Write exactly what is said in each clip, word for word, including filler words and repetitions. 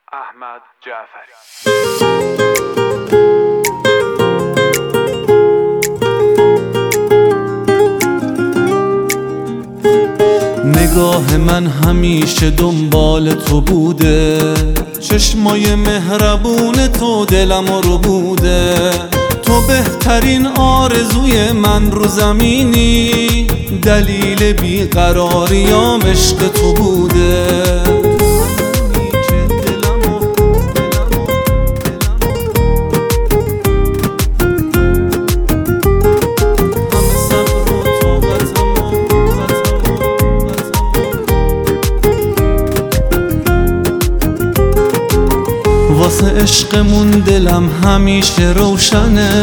احمد جعفری. نگاه من همیشه دنبال تو بوده، چشمای مهربون تو دلم رو بوده. تو بهترین آرزوی من رو زمینی، دلیل بیقراریام عشق تو بوده. واسه عشقمون دلم همیشه روشنه،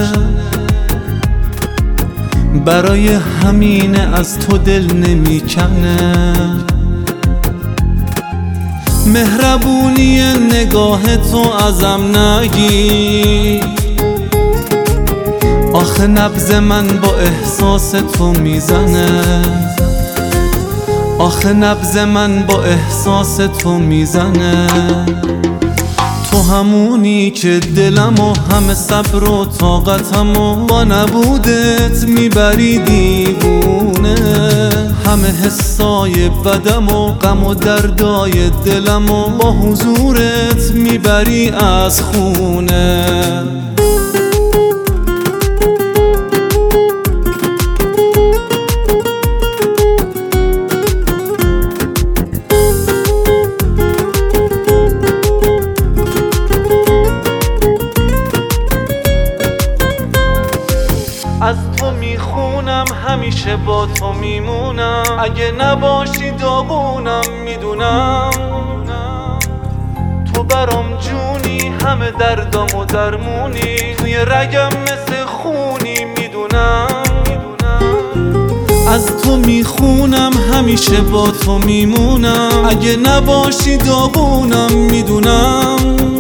برای همینه از تو دل نمیکنه. مهربونی نگاه تو ازم نگیر، آخه نبض من با احساس تو میزنه. آخه نبض من با احساس تو میزنه. تو همونی که دلم و همه صبر و طاقتم و با نبودت میبری دیوونه. همه حسای بدم و غم و دردای دلم و با حضورت میبری از خونه. از تو میخونم همیشه با تو میمونم، اگه نباشی داغونم میدونم. تو برام جونی همه دردامو درمونی، توی رگم مثل خونی میدونم. از تو میخونم همیشه با تو میمونم، اگه نباشی داغونم میدونم.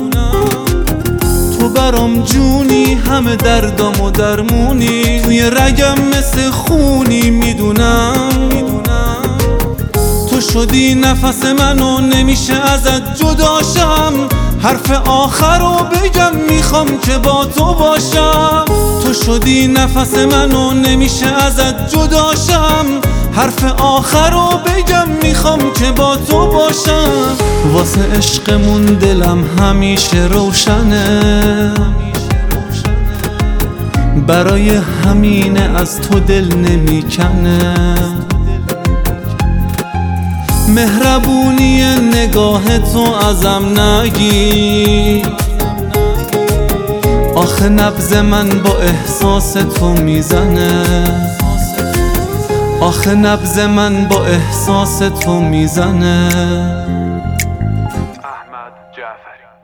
تو برام جونی همه دردام و درمونی، توی رگم مثل خونی میدونم. تو شدی نفس منو نمیشه ازت جداشم، حرف آخر رو بگم میخوام که با تو باشم. تو شدی نفس منو نمیشه ازت جداشم، حرف آخر رو بگم میخوام که با تو باشم. واسه عشقمون دلم همیشه روشنه، برای همینه از تو دل نمیکنه. مهربونی نگاه تو ازم نگیر، آخه نبض من با احساس تو میزنه. آخه نبض من با احساس تو میزنه. احمد جعفری.